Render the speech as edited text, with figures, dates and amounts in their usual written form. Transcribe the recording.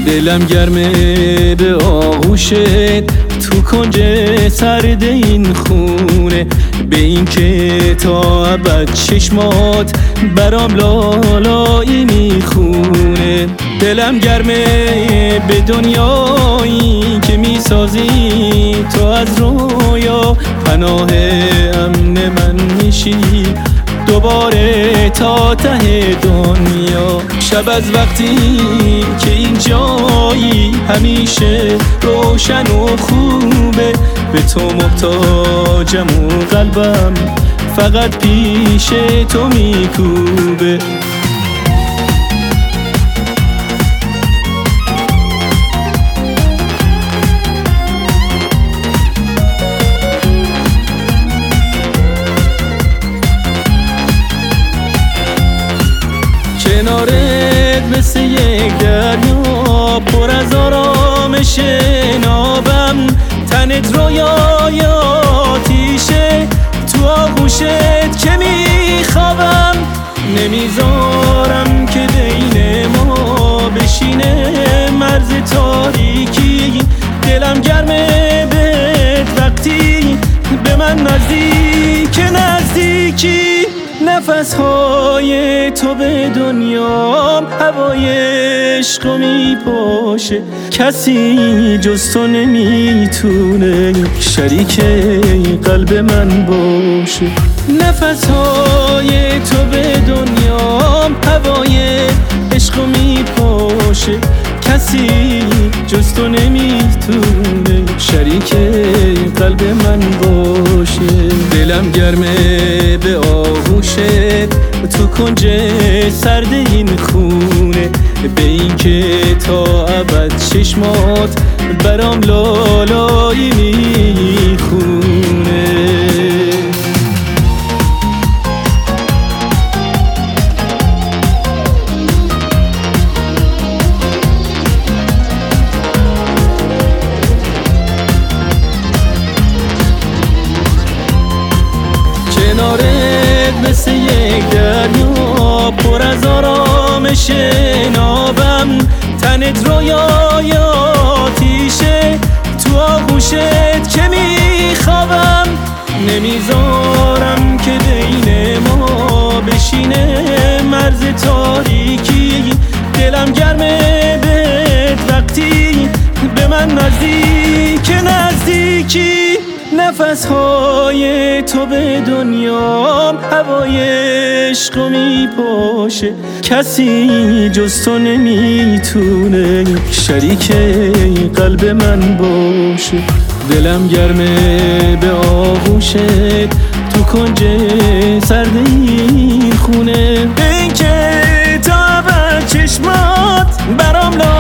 دلم گرمه به آغوشت تو کنج سرد این خونه، به این که تا ابد چشمات برام لالایی میخونه. دلم گرمه به دنیایی که میسازی تو از رویا، پناه امن من میشی دوباره تا ته دنیا. شب از وقتی که این جایی همیشه روشن و خوبه، به تو محتاجم و قلبم فقط پیش تو میکوبه. کنارت مثل یک دریا پر از آرامش نابم، تنت رویای آتیشه تو آغوشت که میخوابم. نمیذارم که بین ما بشینه مرز تاریکی، دلم گرمه بهت وقتی به من نزدیکی. نفسهای تو به دنیا هوای عشق میپاشه، کسی جز تو نمیتونه شریک قلب من باشه. نفسهای تو به دنیا هوای عشق میپاشه، کسی جز تو نمیتونه شریک قلب من باشه. دلم گرمه به آغوشت تو کنج سرد این خونه، به این که تا ابد چشمات برام لالایی میخونه. کنارت مثل یک دریا پر از آرامش نابم، تنت رویای آتیشه تو آغوشت که میخوابم. نمیذارم که بین ما بشینه مرز تاریکی، دلم گرمه بهت وقتی به من نزدیکی. نفسهای تو به دنیا هوای عشق میپاشه، کسی جز تو نمیتونه شریک قلب من باشه. دلم گرمه به آغوشت تو کنج سرد این خونه، این که تا ابد چشمات برام